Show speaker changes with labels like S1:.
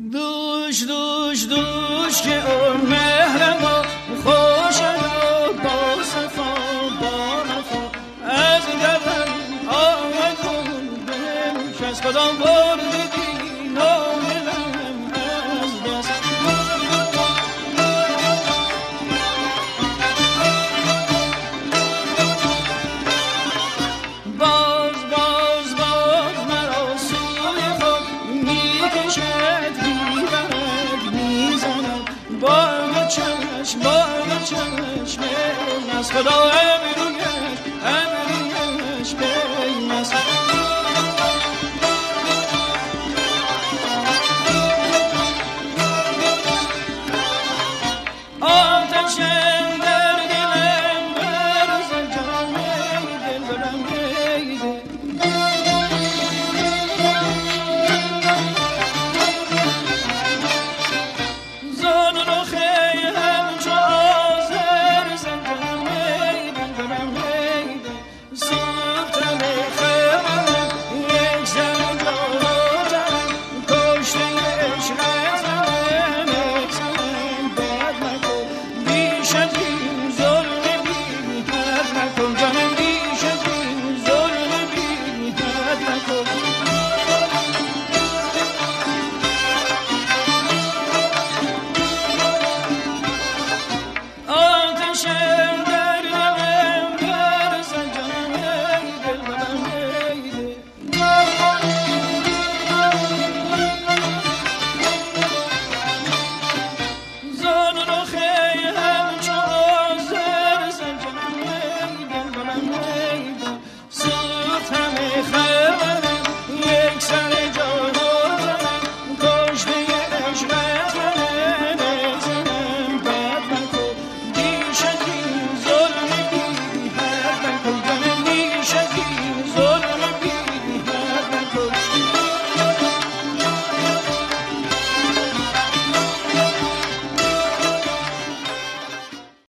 S1: دوش دوش دوش که اون مهر ما خوش با صفا با نفا از دلم آمدون بنشست کدام بردی ناملم از دست باز باز باز مرا سوی خود میکشد میبرد میزند با چشم از خدا